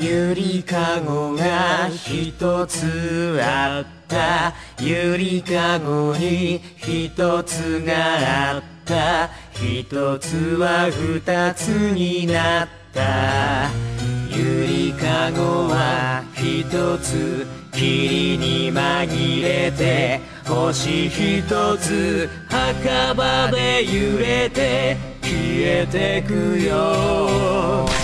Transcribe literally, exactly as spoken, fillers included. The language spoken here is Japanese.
ゆりかごがひとつあった。ゆりかごにひとつがあった。ひとつはふたつになった。ゆりかごはひとつ霧に紛れて、星ひとつ墓場で揺れて消えてくよ。